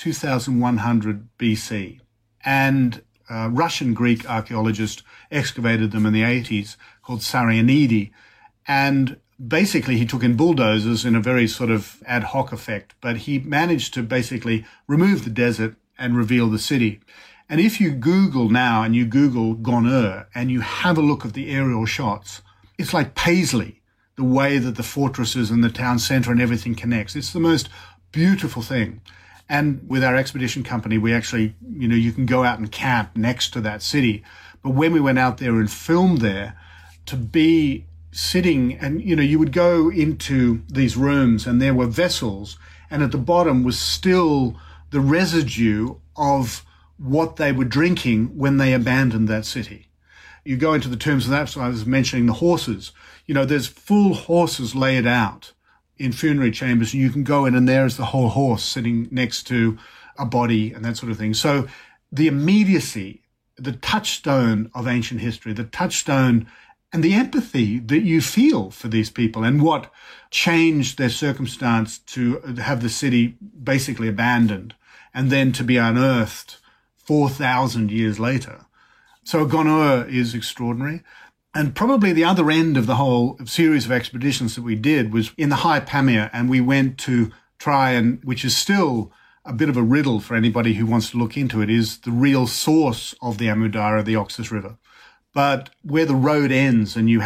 2100 BC. And a Russian-Greek archaeologist excavated them in the 80s called Sarianidi. And basically he took in bulldozers in a very sort of ad hoc effect, but he managed to basically remove the desert and reveal the city. And if you Google now and you Google Gonur and you have a look at the aerial shots, it's like Paisley, the way that the fortresses and the town centre and everything connects. It's the most beautiful thing. And with our expedition company, we actually, you can go out and camp next to that city. But when we went out there and filmed there, to be sitting and, you would go into these rooms and there were vessels, and at the bottom was still the residue of what they were drinking when they abandoned that city. You go into the tombs of that, so I was mentioning the horses. There's full horses laid out in funerary chambers, and you can go in and there's the whole horse sitting next to a body and that sort of thing. So the immediacy, the touchstone of ancient history, the touchstone and the empathy that you feel for these people and what changed their circumstance to have the city basically abandoned and then to be unearthed 4,000 years later. So Gonur is extraordinary. And probably the other end of the whole series of expeditions that we did was in the High Pamir, and we went to try and, which is still a bit of a riddle for anybody who wants to look into it, is the real source of the Amu Darya, the Oxus River. But where the road ends and you have to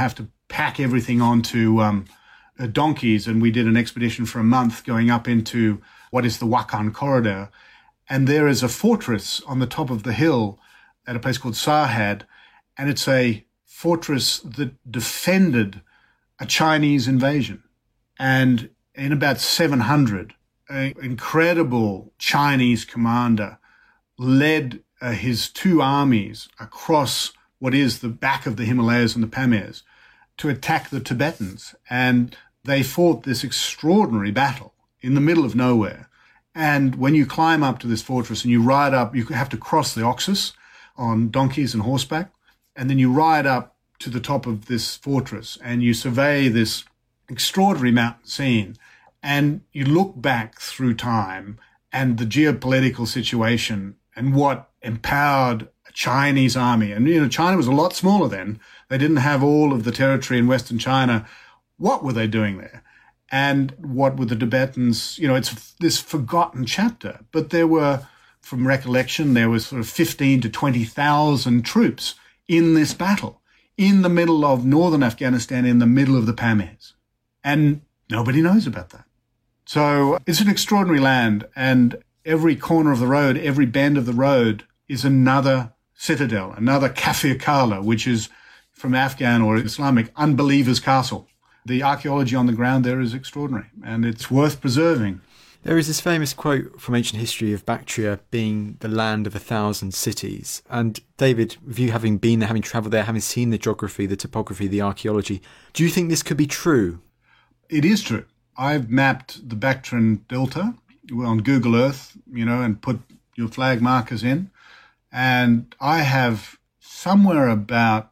pack everything onto donkeys, and we did an expedition for a month going up into what is the Wakhan Corridor. And there is a fortress on the top of the hill at a place called Sarhad, and it's a fortress that defended a Chinese invasion. And in about 700, an incredible Chinese commander led his two armies across what is the back of the Himalayas and the Pamirs to attack the Tibetans. And they fought this extraordinary battle in the middle of nowhere. And when you climb up to this fortress and you ride up, you have to cross the Oxus on donkeys and horseback. And then you ride up to the top of this fortress and you survey this extraordinary mountain scene. And you look back through time and the geopolitical situation and what empowered a Chinese army. And, China was a lot smaller then. They didn't have all of the territory in Western China. What were they doing there? And what were the Tibetans? It's this forgotten chapter. But there were, from recollection, there was sort of 15 to 20,000 troops in this battle, in the middle of northern Afghanistan, in the middle of the Pamirs. And nobody knows about that. So it's an extraordinary land, and every corner of the road, every bend of the road is another citadel, another Kafir Kala, which is from Afghan or Islamic unbelievers' castle. The archaeology on the ground there is extraordinary, and it's worth preserving. There is this famous quote from ancient history of Bactria being the land of 1,000 cities. And David, with you having been there, having travelled there, having seen the geography, the topography, the archaeology, do you think this could be true? It is true. I've mapped the Bactrian Delta on Google Earth, and put your flag markers in. And I have somewhere about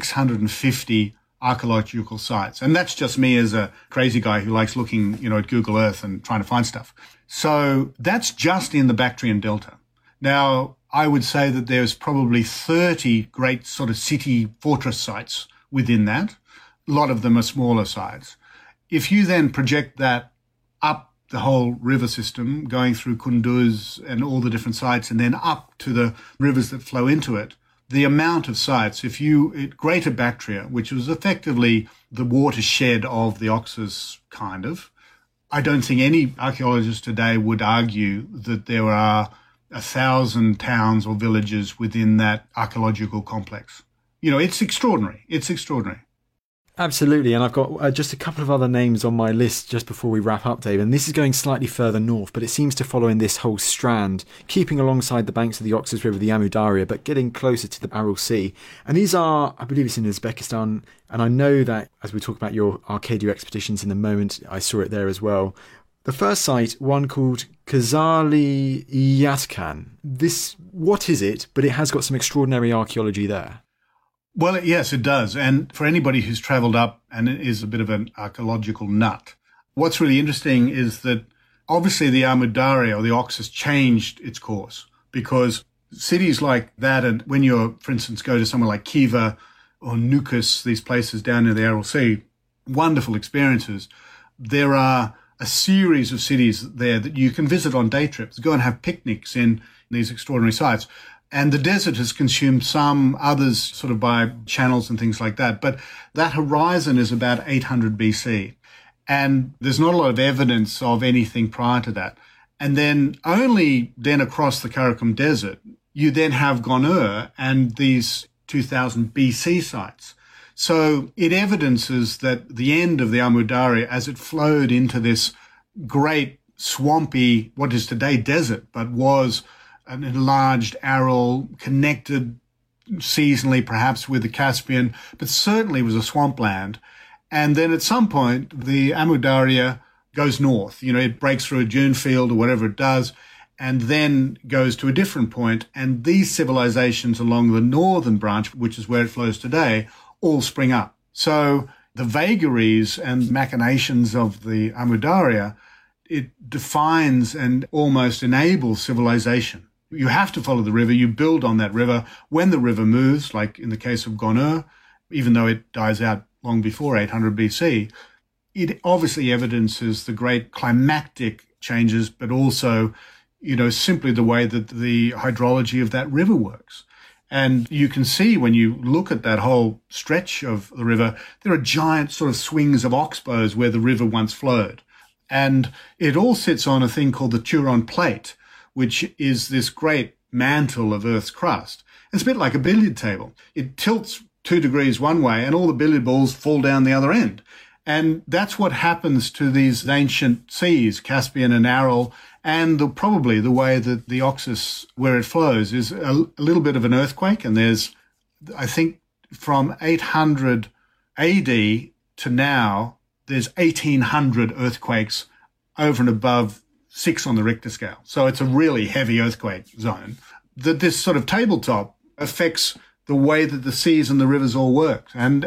650 archaeological sites. And that's just me as a crazy guy who likes looking, at Google Earth and trying to find stuff. So that's just in the Bactrian Delta. Now, I would say that there's probably 30 great sort of city fortress sites within that. A lot of them are smaller sites. If you then project that up the whole river system, going through Kunduz and all the different sites, and then up to the rivers that flow into it, the amount of sites, Greater Bactria, which was effectively the watershed of the Oxus, kind of, I don't think any archaeologist today would argue that there are 1,000 towns or villages within that archaeological complex. It's extraordinary. It's extraordinary. Absolutely, and I've got just a couple of other names on my list just before we wrap up, Dave, and this is going slightly further north, but it seems to follow in this whole strand, keeping alongside the banks of the Oxus River, the Amu Darya, but getting closer to the Aral Sea. And these are, I believe it's in Uzbekistan, and I know that as we talk about your Arcadia expeditions in a moment, I saw it there as well. The first site, one called Kazali Yatkan. What is it? But it has got some extraordinary archaeology there. Well, yes, it does. And for anybody who's travelled up and is a bit of an archaeological nut, what's really interesting is that obviously the Amu Darya or the Oxus changed its course, because cities like that, and when you, for instance, go to somewhere like Khiva or Nukus, these places down near the Aral Sea, wonderful experiences. There are a series of cities there that you can visit on day trips, go and have picnics in these extraordinary sites. And the desert has consumed some, others sort of by channels and things like that. But that horizon is about 800 BC. And there's not a lot of evidence of anything prior to that. And then only then across the Karakum Desert, you then have Gonur and these 2000 BC sites. So it evidences that the end of the Amu Darya, as it flowed into this great swampy, what is today desert, but was an enlarged Aral, connected seasonally perhaps with the Caspian, but certainly was a swampland. And then at some point, the Amu Darya goes north. It breaks through a dune field or whatever it does, and then goes to a different point. And these civilizations along the northern branch, which is where it flows today, all spring up. So the vagaries and machinations of the Amu Darya, it defines and almost enables civilization. You have to follow the river. You build on that river. When the river moves, like in the case of Gonur, even though it dies out long before 800 BC, it obviously evidences the great climactic changes, but also, simply the way that the hydrology of that river works. And you can see when you look at that whole stretch of the river, there are giant sort of swings of oxbows where the river once flowed. And it all sits on a thing called the Turon Plate, which is this great mantle of Earth's crust. It's a bit like a billiard table. It tilts 2 degrees one way and all the billiard balls fall down the other end. And that's what happens to these ancient seas, Caspian and Aral, and probably the way that the Oxus, where it flows, is a little bit of an earthquake. And there's, I think, from 800 AD to now, there's 1,800 earthquakes over and above 6 on the Richter scale. So it's a really heavy earthquake zone. This sort of tabletop affects the way that the seas and the rivers all work. And,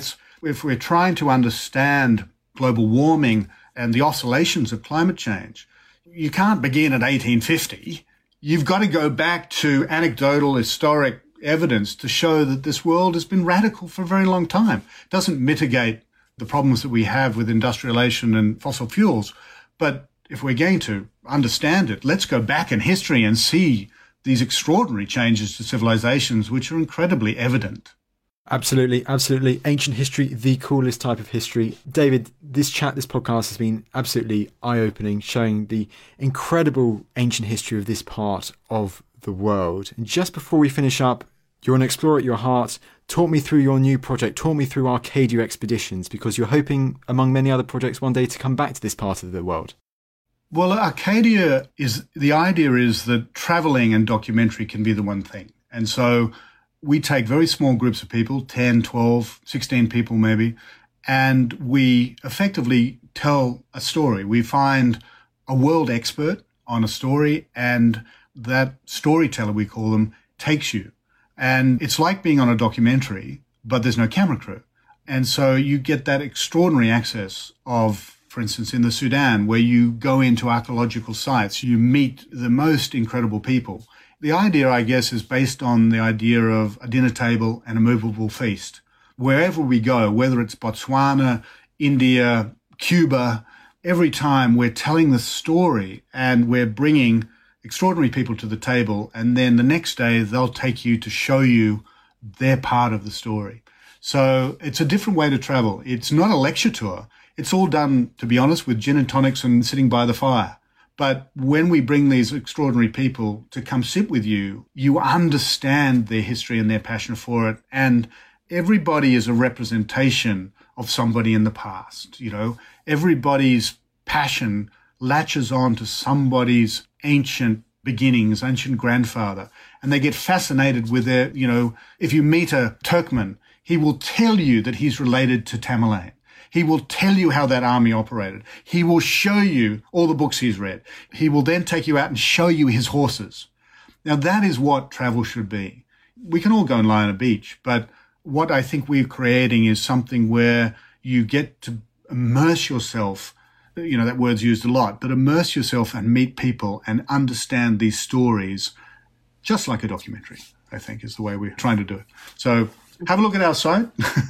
if we're trying to understand global warming and the oscillations of climate change, you can't begin at 1850. You've got to go back to anecdotal, historic evidence to show that this world has been radical for a very long time. It doesn't mitigate the problems that we have with industrialization and fossil fuels. But if we're going to understand it, let's go back in history and see these extraordinary changes to civilizations, which are incredibly evident. Absolutely, absolutely. Ancient history, the coolest type of history. David, this podcast has been absolutely eye-opening, showing the incredible ancient history of this part of the world. And just before we finish up, you're an explorer at your heart. Talk me through your new project. Talk me through Arcadia Expeditions, because you're hoping, among many other projects, one day to come back to this part of the world. Well, Arcadia the idea is that traveling and documentary can be the one thing. And so we take very small groups of people, 10, 12, 16 people maybe, and we effectively tell a story. We find a world expert on a story, and that storyteller, we call them, takes you. And it's like being on a documentary, but there's no camera crew. And so you get that extraordinary access of, for instance, in the Sudan, where you go into archaeological sites, you meet the most incredible people. The idea, I guess, is based on the idea of a dinner table and a movable feast. Wherever we go, whether it's Botswana, India, Cuba, every time we're telling the story and we're bringing extraordinary people to the table, and then the next day they'll take you to show you their part of the story. So it's a different way to travel. It's not a lecture tour. It's all done, to be honest, with gin and tonics and sitting by the fire. But when we bring these extraordinary people to come sit with you, you understand their history and their passion for it. And everybody is a representation of somebody in the past. Everybody's passion latches on to somebody's ancient beginnings, ancient grandfather. And they get fascinated with their, if you meet a Turkmen, he will tell you that he's related to Tamerlane. He will tell you how that army operated. He will show you all the books he's read. He will then take you out and show you his horses. Now, that is what travel should be. We can all go and lie on a beach, but what I think we're creating is something where you get to immerse yourself. That word's used a lot, but immerse yourself and meet people and understand these stories just like a documentary, I think, is the way we're trying to do it. So have a look at our site.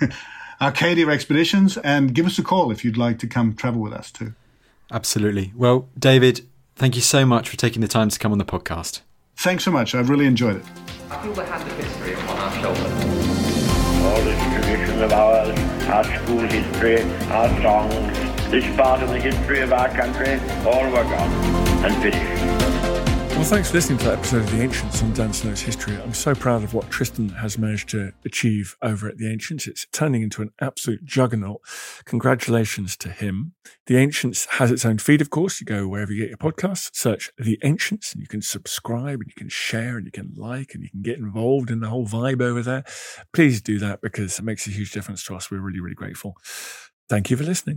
Arcadia Expeditions, and give us a call if you'd like to come travel with us too. Absolutely. Well, David, thank you so much for taking the time to come on the podcast. Thanks so much. I've really enjoyed it. I feel the hand of history upon our shoulders. All this tradition of ours, our school history, our songs, this part of the history of our country, all were gone and finished. Well, thanks for listening to that episode of The Ancients on Dan Snow's History. I'm so proud of what Tristan has managed to achieve over at The Ancients. It's turning into an absolute juggernaut. Congratulations to him. The Ancients has its own feed, of course. You go wherever you get your podcasts, search The Ancients, and you can subscribe, and you can share, and you can like, and you can get involved in the whole vibe over there. Please do that, because it makes a huge difference to us. We're really, really grateful. Thank you for listening.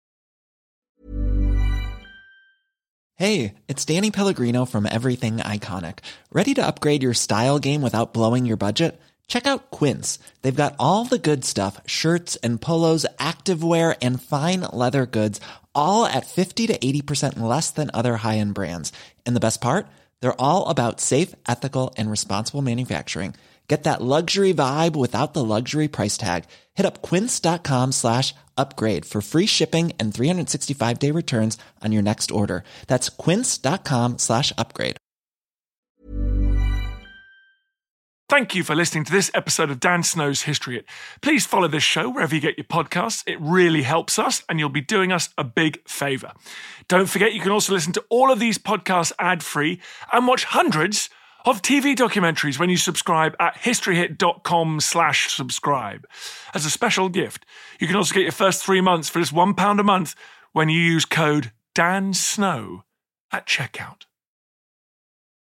Hey, it's Danny Pellegrino from Everything Iconic. Ready to upgrade your style game without blowing your budget? Check out Quince. They've got all the good stuff, shirts and polos, activewear, and fine leather goods, all at 50 to 80% less than other high-end brands. And the best part? They're all about safe, ethical, and responsible manufacturing. Get that luxury vibe without the luxury price tag. Hit up quince.com/upgrade for free shipping and 365-day returns on your next order. That's quince.com/upgrade. Thank you for listening to this episode of Dan Snow's History Hit. Please follow this show wherever you get your podcasts. It really helps us, and you'll be doing us a big favour. Don't forget, you can also listen to all of these podcasts ad-free and watch hundreds of TV documentaries when you subscribe at historyhit.com/subscribe. As a special gift, you can also get your first 3 months for just £1 a month when you use code DANSNOW at checkout.